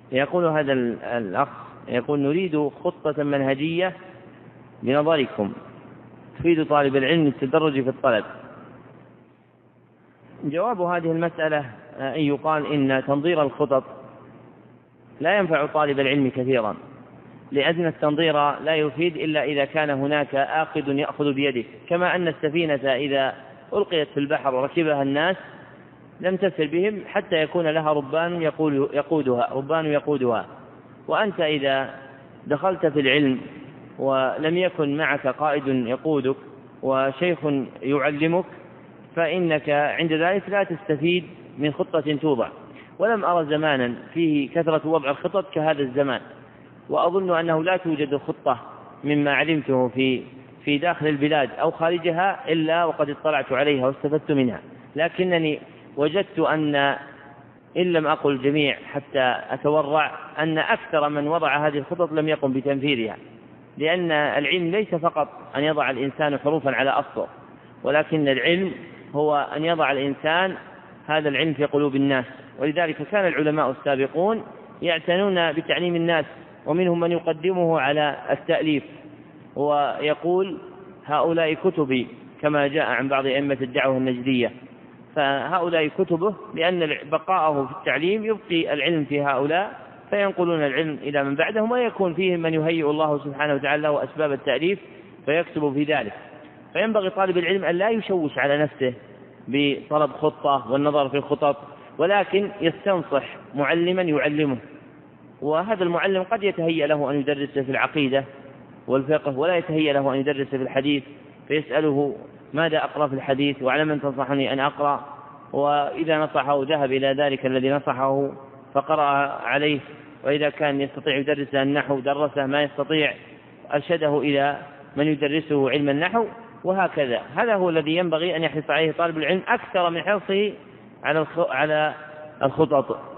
يقول هذا الأخ يقول: نريد خطة منهجية بنظركم تفيد طالب العلم التدرج في الطلب. جواب هذه المسألة أن يقال إن تنظير الخطط لا ينفع طالب العلم كثيرا، لأن التنظير لا يفيد إلا إذا كان هناك آخذ يأخذ بيده، كما أن السفينة إذا ألقيت في البحر وركبها الناس لم تسر بهم حتى يكون لها ربان يقودها. وأنت إذا دخلت في العلم ولم يكن معك قائد يقودك وشيخ يعلمك فإنك عند ذلك لا تستفيد من خطة توضع. ولم أرى زمانا فيه كثرة وضع الخطط كهذا الزمان، وأظن أنه لا توجد خطة مما علمته في داخل البلاد أو خارجها إلا وقد اطلعت عليها واستفدت منها. لكنني وجدت أن إن لم أقل الجميع حتى أتورع أن أكثر من وضع هذه الخطط لم يقم بتنفيذها، لأن العلم ليس فقط أن يضع الإنسان حروفا على أسطر، ولكن العلم هو أن يضع الإنسان هذا العلم في قلوب الناس. ولذلك كان العلماء السابقون يعتنون بتعليم الناس، ومنهم من يقدمه على التأليف ويقول: هؤلاء كتبي، كما جاء عن بعض أئمة الدعوة النجدية، فهؤلاء كتبه، لأن بقاءه في التعليم يبقي العلم في هؤلاء فينقلون العلم إلى من بعدهم، ويكون فيهم من يهيئ الله سبحانه وتعالى وأسباب التأليف فيكتب في ذلك. فينبغي طالب العلم أن لا يشوش على نفسه بطلب خطة والنظر في الخطط، ولكن يستنصح معلما يعلمه، وهذا المعلم قد يتهيأ له أن يدرس في العقيدة والفقه ولا يتهيأ له أن يدرس في الحديث، فيسأله: ماذا أقرأ في الحديث وعلى من تنصحني أن أقرأ؟ وإذا نصحه ذهب إلى ذلك الذي نصحه فقرأ عليه، وإذا كان يستطيع يدرس النحو درسه، ما يستطيع أرشده إلى من يدرسه علم النحو، وهكذا. هذا هو الذي ينبغي أن يحرص عليه طالب العلم أكثر من حرصه على الخطط.